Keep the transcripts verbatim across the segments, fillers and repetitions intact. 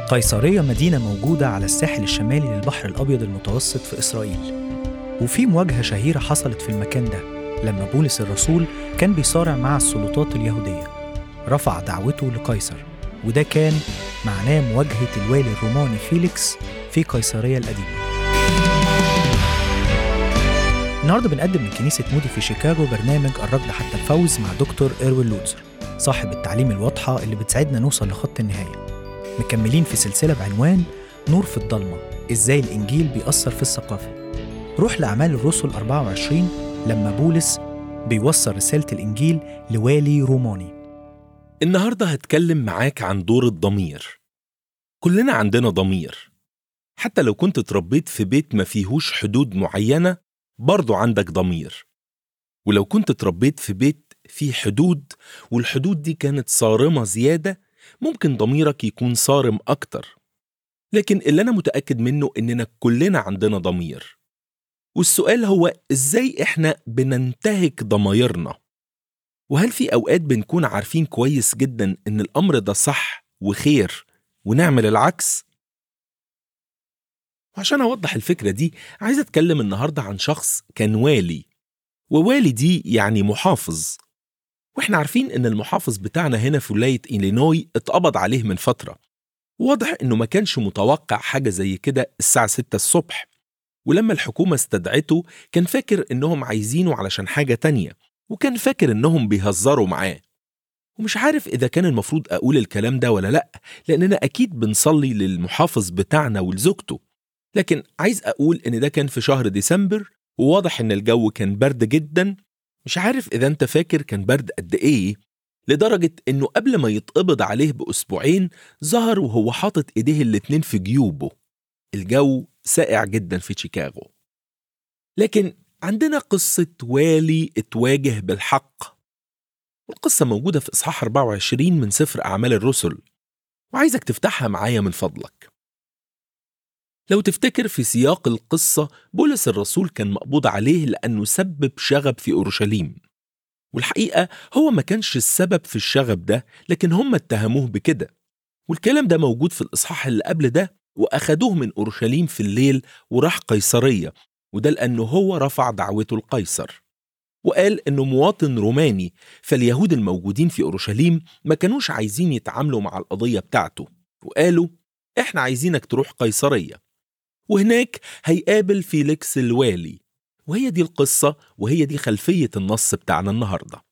قيصرية مدينة موجودة على الساحل الشمالي للبحر الأبيض المتوسط في إسرائيل. وفي مواجهة شهيرة حصلت في المكان ده لما بولس الرسول كان بيصارع مع السلطات اليهودية. رفع دعوته لقيصر، وده كان معناه مواجهة الوالي الروماني فيليكس في قيصرية القديمة. النهاردة بنقدم من كنيسة مودي في شيكاغو برنامج الركض حتى الفوز مع دكتور إيروين لوتزر، صاحب التعليم الواضحة اللي بتساعدنا نوصل لخط النهاية. مكملين في سلسلة بعنوان نور في الضلمة، إزاي الإنجيل بيأثر في الثقافة. روح لأعمال الرسل أربعة وعشرين لما بولس بيوصل رسالة الإنجيل لوالي روماني. النهاردة هتكلم معاك عن دور الضمير. كلنا عندنا ضمير، حتى لو كنت اتربيت في بيت ما فيهوش حدود معينة برضو عندك ضمير. ولو كنت اتربيت في بيت فيه حدود والحدود دي كانت صارمة زيادة، ممكن ضميرك يكون صارم أكتر. لكن اللي أنا متأكد منه إننا كلنا عندنا ضمير، والسؤال هو إزاي إحنا بننتهك ضمايرنا؟ وهل في أوقات بنكون عارفين كويس جدا إن الأمر ده صح وخير ونعمل العكس؟ وعشان أوضح الفكرة دي عايز أتكلم النهاردة عن شخص كان والي، ووالي دي يعني محافظ. وإحنا عارفين إن المحافظ بتاعنا هنا في ولاية إلينوي اتقبض عليه من فترة. واضح إنه ما كانش متوقع حاجة زي كده الساعة ستة الصبح، ولما الحكومة استدعته كان فاكر إنهم عايزينه علشان حاجة تانية، وكان فاكر إنهم بيهزروا معاه. ومش عارف إذا كان المفروض أقول الكلام ده ولا لأ، لأننا أكيد بنصلي للمحافظ بتاعنا ولزوجته. لكن عايز أقول إن ده كان في شهر ديسمبر، وواضح إن الجو كان برد جدا. مش عارف إذا أنت فاكر كان برد قد إيه، لدرجة إنه قبل ما يتقبض عليه بأسبوعين ظهر وهو حاطط إيديه الاتنين في جيوبه. الجو ساقع جدا في شيكاغو. لكن عندنا قصة والي اتواجه بالحق، والقصة موجودة في إصحاح أربعة وعشرين من سفر أعمال الرسل، وعايزك تفتحها معايا من فضلك. لو تفتكر في سياق القصة، بولس الرسول كان مقبوض عليه لأنه سبب شغب في أورشليم. والحقيقة هو ما كانش السبب في الشغب ده، لكن هم اتهموه بكده. والكلام ده موجود في الإصحاح اللي قبل ده، وأخدوه من أورشليم في الليل وراح قيصرية، وده لأنه هو رفع دعوته القيصر وقال إنه مواطن روماني. فاليهود الموجودين في أورشليم ما كانوش عايزين يتعاملوا مع القضية بتاعته، وقالوا إحنا عايزينك تروح قيصرية، وهناك هيقابل فيليكس الوالي. وهي دي القصة، وهي دي خلفية النص بتاعنا النهاردة.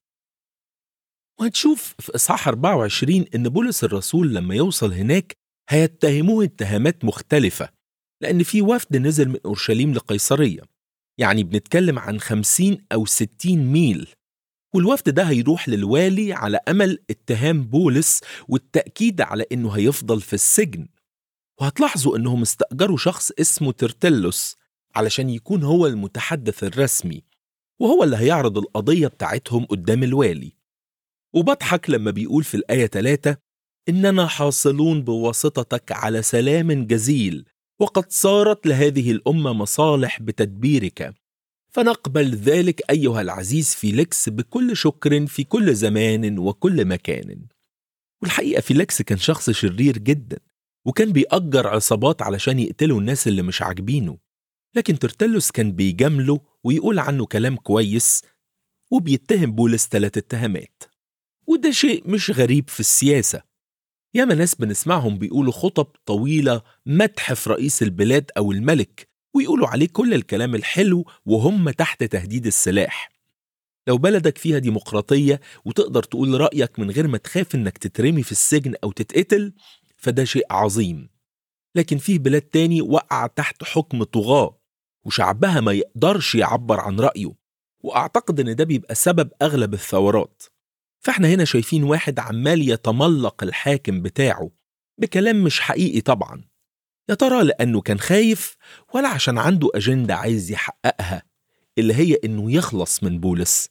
وهتشوف في إصحاح أربعة وعشرين إن بولس الرسول لما يوصل هناك هيتهموه اتهامات مختلفة، لأن في وفد نزل من أورشليم لقيصرية، يعني بنتكلم عن خمسين أو ستين ميل. والوفد ده هيروح للوالي على أمل اتهام بولس والتأكيد على إنه هيفضل في السجن. وهتلاحظوا إنهم استأجروا شخص اسمه ترتلس علشان يكون هو المتحدث الرسمي، وهو اللي هيعرض القضية بتاعتهم قدام الوالي. وبضحك لما بيقول في الآية ثلاثة: إننا حاصلون بواسطتك على سلام جزيل، وقد صارت لهذه الأمة مصالح بتدبيرك، فنقبل ذلك أيها العزيز فيليكس بكل شكر في كل زمان وكل مكان. والحقيقة فيليكس كان شخص شرير جدا، وكان بيأجر عصابات علشان يقتلوا الناس اللي مش عاجبينه. لكن ترتلس كان بيجامله ويقول عنه كلام كويس، وبيتهم بولس ثلاث اتهامات. وده شيء مش غريب في السياسة. ياما ناس بنسمعهم بيقولوا خطب طويلة مدح في رئيس البلاد أو الملك، ويقولوا عليه كل الكلام الحلو وهم تحت تهديد السلاح. لو بلدك فيها ديمقراطية وتقدر تقول رأيك من غير ما تخاف إنك تترمي في السجن أو تتقتل، فده شيء عظيم. لكن فيه بلاد تاني وقع تحت حكم طغاة، وشعبها ما يقدرش يعبر عن رأيه، وأعتقد إن ده بيبقى سبب أغلب الثورات. فإحنا هنا شايفين واحد عمال يتملق الحاكم بتاعه بكلام مش حقيقي طبعا. يا ترى لأنه كان خايف، ولا عشان عنده أجندة عايز يحققها، اللي هي إنه يخلص من بولس؟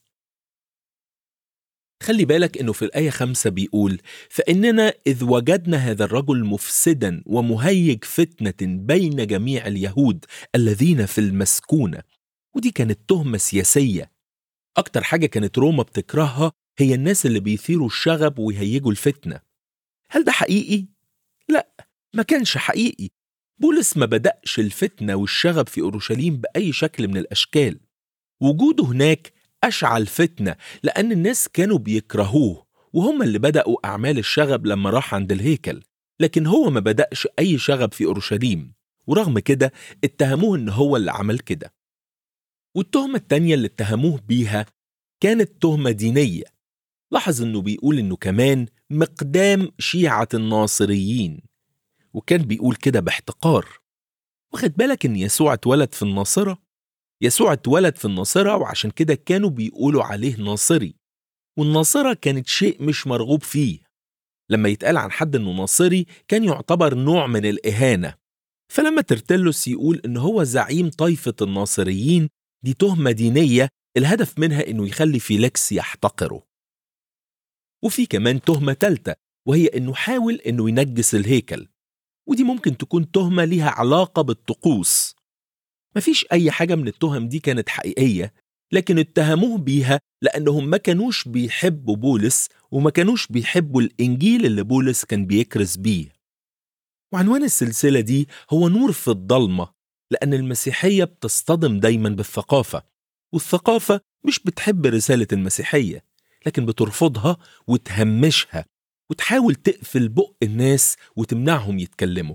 خلي بالك إنه في الآية خمسة بيقول: فإننا إذ وجدنا هذا الرجل مفسدا ومهيج فتنة بين جميع اليهود الذين في المسكونة. ودي كانت تهمة سياسية. أكتر حاجة كانت روما بتكرهها هي الناس اللي بيثيروا الشغب ويهيجوا الفتنة. هل ده حقيقي؟ لا، ما كانش حقيقي. بولس ما بدأش الفتنة والشغب في أورشليم بأي شكل من الأشكال. وجوده هناك أشعل فتنة، لأن الناس كانوا بيكرهوه، وهم اللي بدأوا أعمال الشغب لما راح عند الهيكل. لكن هو ما بدأش أي شغب في أورشليم، ورغم كده اتهموه إن هو اللي عمل كده. والتهمة التانية اللي اتهموه بيها كانت تهمة دينية. لاحظ إنه بيقول إنه كمان مقدام شيعة الناصريين، وكان بيقول كده باحتقار. واخد بالك إن يسوع اتولد في الناصرة؟ يسوع اتولد في الناصرة، وعشان كده كانوا بيقولوا عليه ناصري، والناصرة كانت شيء مش مرغوب فيه. لما يتقال عن حد إنه ناصري كان يعتبر نوع من الإهانة. فلما ترتلس يقول إن هو زعيم طائفة الناصريين، دي تهمة دينية الهدف منها إنه يخلي فيليكس يحتقره. وفي كمان تهمة تالتة، وهي إنه حاول إنه ينجس الهيكل، ودي ممكن تكون تهمة ليها علاقة بالطقوس. مفيش أي حاجة من التهم دي كانت حقيقية، لكن اتهموه بيها لأنهم ما كانوش بيحبوا بولس، وما كانوش بيحبوا الإنجيل اللي بولس كان بيكرز بيه. وعنوان السلسلة دي هو نور في الضلمة، لأن المسيحية بتصطدم دايما بالثقافة، والثقافة مش بتحب رسالة المسيحية، لكن بترفضها وتهمشها وتحاول تقفل بق الناس وتمنعهم يتكلموا.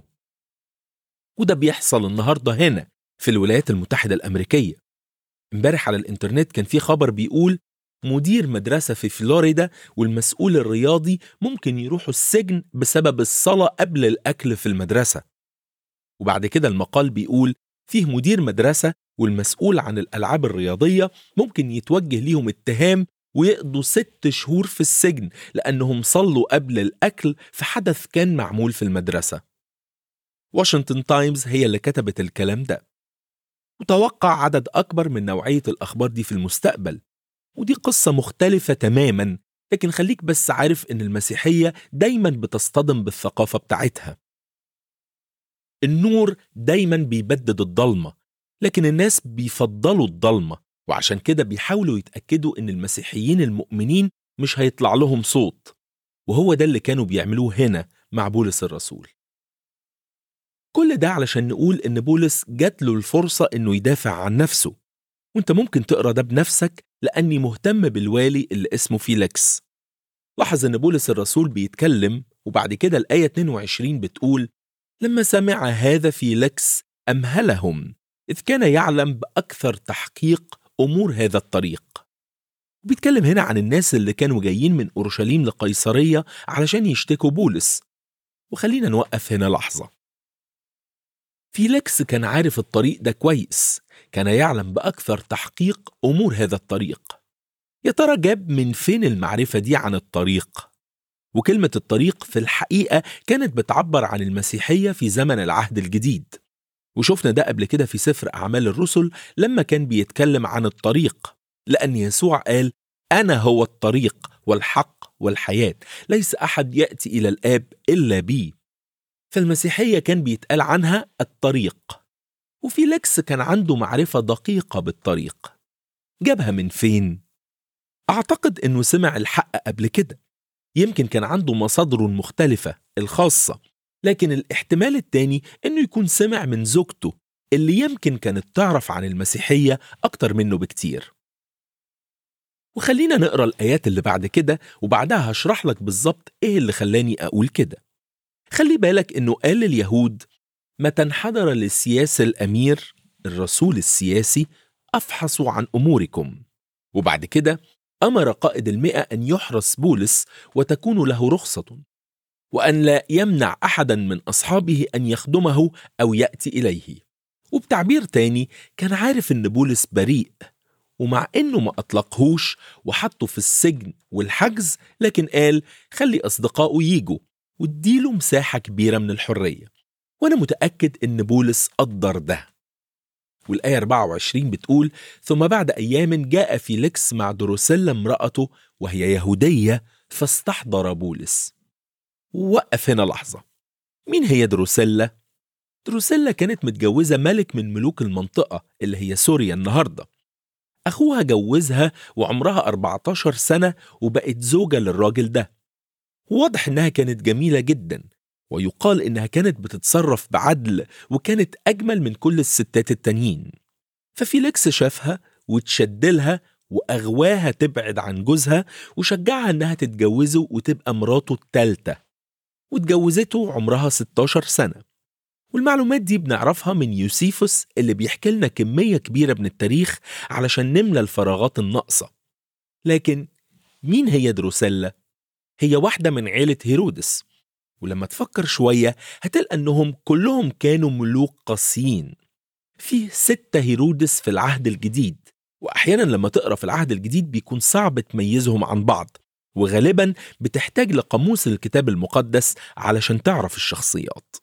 وده بيحصل النهاردة هنا في الولايات المتحدة الأمريكية. امبارح على الإنترنت كان في خبر بيقول مدير مدرسة في فلوريدا والمسؤول الرياضي ممكن يروحوا السجن بسبب الصلاة قبل الأكل في المدرسة. وبعد كده المقال بيقول فيه مدير مدرسة والمسؤول عن الألعاب الرياضية ممكن يتوجه ليهم اتهام ويقضوا ست شهور في السجن لأنهم صلوا قبل الأكل في حدث كان معمول في المدرسة. واشنطن تايمز هي اللي كتبت الكلام ده. وتوقع عدد أكبر من نوعية الأخبار دي في المستقبل، ودي قصة مختلفة تماما. لكن خليك بس عارف إن المسيحية دايما بتصطدم بالثقافة بتاعتها. النور دايما بيبدد الضلمة، لكن الناس بيفضلوا الضلمة، وعشان كده بيحاولوا يتأكدوا إن المسيحيين المؤمنين مش هيطلع لهم صوت. وهو ده اللي كانوا بيعملوه هنا مع بولس الرسول. كل ده علشان نقول إن بولس جات له الفرصة إنه يدافع عن نفسه، وانت ممكن تقرأ ده بنفسك لأني مهتم بالوالي اللي اسمه فيليكس. لاحظ إن بولس الرسول بيتكلم، وبعد كده الآية اتنين وعشرين بتقول لما سمع هذا فيليكس أمهلهم، إذ كان يعلم بأكثر تحقيق أمور هذا الطريق. بيتكلم هنا عن الناس اللي كانوا جايين من أورشليم لقيصرية علشان يشتكوا بولس. وخلينا نوقف هنا لحظة. فيليكس كان عارف الطريق ده كويس، كان يعلم بأكثر تحقيق أمور هذا الطريق. يا ترى جاب من فين المعرفة دي عن الطريق؟ وكلمة الطريق في الحقيقة كانت بتعبر عن المسيحية في زمن العهد الجديد، وشفنا ده قبل كده في سفر أعمال الرسل لما كان بيتكلم عن الطريق، لأن يسوع قال أنا هو الطريق والحق والحياة، ليس أحد يأتي إلى الآب إلا بي. فالمسيحية كان بيتقال عنها الطريق، وفيليكس كان عنده معرفة دقيقة بالطريق. جابها من فين؟ أعتقد أنه سمع الحق قبل كده، يمكن كان عنده مصادره المختلفة الخاصة، لكن الاحتمال التاني أنه يكون سمع من زوجته اللي يمكن كانت تعرف عن المسيحية أكتر منه بكتير. وخلينا نقرأ الآيات اللي بعد كده، وبعدها هشرح لك بالظبط إيه اللي خلاني أقول كده. خلي بالك أنه قال لليهود متى انحدر للسياسة الأمير الرسول السياسي أفحصوا عن أموركم. وبعد كده أمر قائد المئة أن يحرس بولس وتكون له رخصة، وأن لا يمنع أحدا من أصحابه أن يخدمه أو يأتي إليه. وبتعبير تاني كان عارف أن بولس بريء، ومع أنه ما أطلقهوش وحطه في السجن والحجز، لكن قال خلي أصدقائه ييجوا واديله مساحة كبيرة من الحرية. وأنا متأكد أن بولس قدر ده. والآية أربعة وعشرين بتقول ثم بعد أيام جاء فيليكس مع دروسيلا امرأته وهي يهودية فاستحضر بولس. ووقف هنا لحظة. مين هي دروسيلا؟ دروسيلا كانت متجوزة ملك من ملوك المنطقة اللي هي سوريا النهاردة. أخوها جوزها وعمرها أربعة عشر سنة وبقت زوجة للراجل ده. واضح إنها كانت جميلة جدا، ويقال إنها كانت بتتصرف بعدل وكانت أجمل من كل الستات التانيين. ففيليكس شافها وتشدلها وأغواها تبعد عن جوزها وشجعها إنها تتجوزه وتبقى مراته التالتة، وتجوزته عمرها ستاشر سنة. والمعلومات دي بنعرفها من يوسيفوس اللي بيحكي لنا كمية كبيرة من التاريخ علشان نملى الفراغات الناقصة. لكن مين هي دروسيلا؟ هي واحدة من عيلة هيرودس، ولما تفكر شوية هتلقى أنهم كلهم كانوا ملوك قاسيين. فيه ستة هيرودس في العهد الجديد، وأحيانا لما تقرأ في العهد الجديد بيكون صعب تميزهم عن بعض، وغالبا بتحتاج لقاموس الكتاب المقدس علشان تعرف الشخصيات.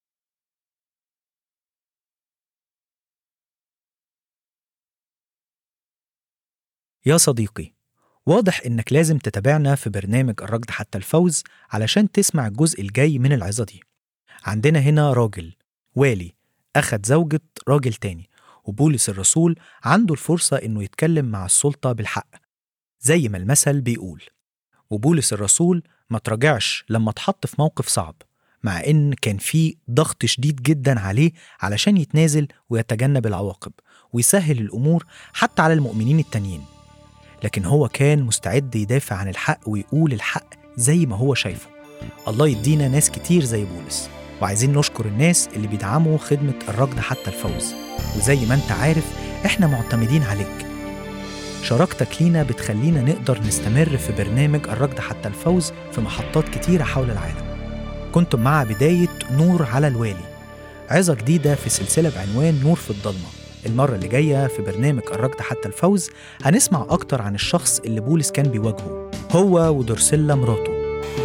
يا صديقي، واضح إنك لازم تتابعنا في برنامج الركض حتى الفوز علشان تسمع الجزء الجاي من العظة دي. عندنا هنا راجل والي أخد زوجة راجل تاني، وبولس الرسول عنده الفرصة إنه يتكلم مع السلطة بالحق زي ما المثل بيقول. وبولس الرسول ما تراجعش لما اتحط في موقف صعب، مع إن كان فيه ضغط شديد جدا عليه علشان يتنازل ويتجنب العواقب ويسهل الأمور حتى على المؤمنين التانيين. لكن هو كان مستعد يدافع عن الحق ويقول الحق زي ما هو شايفه. الله يدينا ناس كتير زي بولس، وعايزين نشكر الناس اللي بيدعموا خدمة الركض حتى الفوز. وزي ما انت عارف احنا معتمدين عليك. شراكتك لينا بتخلينا نقدر نستمر في برنامج الركض حتى الفوز في محطات كتيرة حول العالم. كنتم مع بداية نور على الوالي، عظة جديدة في سلسلة بعنوان نور في الضلمة. المرة اللي جاية في برنامج الركض حتى الفوز هنسمع أكتر عن الشخص اللي بولس كان بيواجهه، هو ودرسيلا مراته.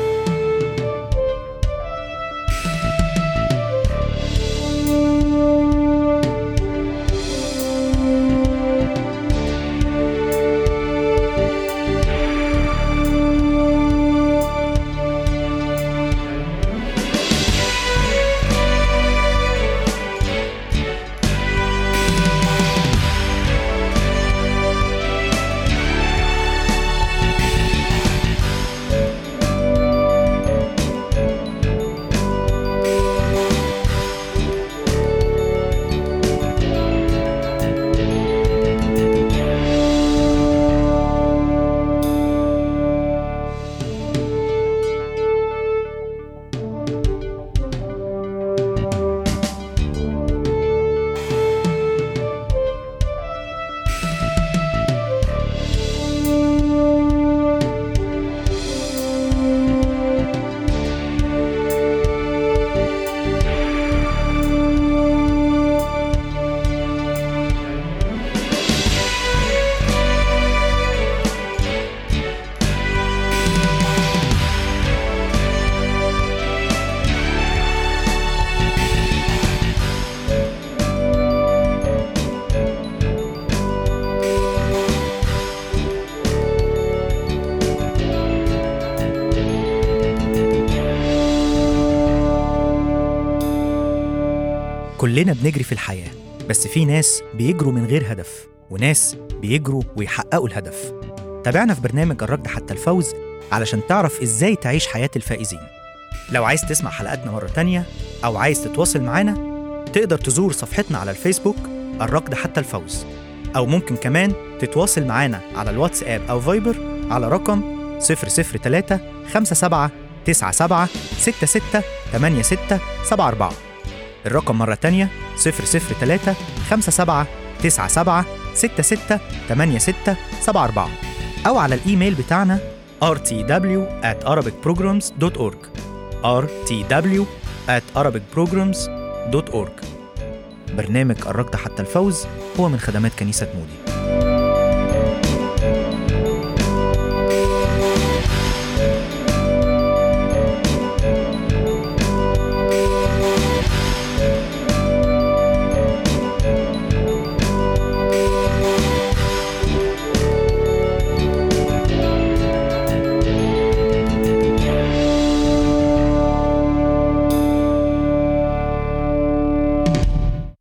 كلنا بنجري في الحياة، بس في ناس بيجروا من غير هدف وناس بيجروا ويحققوا الهدف. تابعنا في برنامج الركض حتى الفوز علشان تعرف إزاي تعيش حياة الفائزين. لو عايز تسمع حلقاتنا مرة تانية أو عايز تتواصل معنا، تقدر تزور صفحتنا على الفيسبوك الركض حتى الفوز، أو ممكن كمان تتواصل معنا على الواتساب أو فايبر على رقم صفر صفر ثلاثة خمسة سبعة تسعة سبعة ستة ستة ثمانية ستة سبعة أربعة. الرقم مرة تانية صفر صفر ثلاثة خمسة سبعة تسعة سبعة ستة ستة ثمانية ستة سبعة أربعة، أو على الإيميل بتاعنا آر تي دبليو آت أرابيك بروجرامز دوت أورج آر تي دبليو آت أرابيك بروجرامز دوت أورج. برنامج الركض حتى الفوز هو من خدمات كنيسة مودي.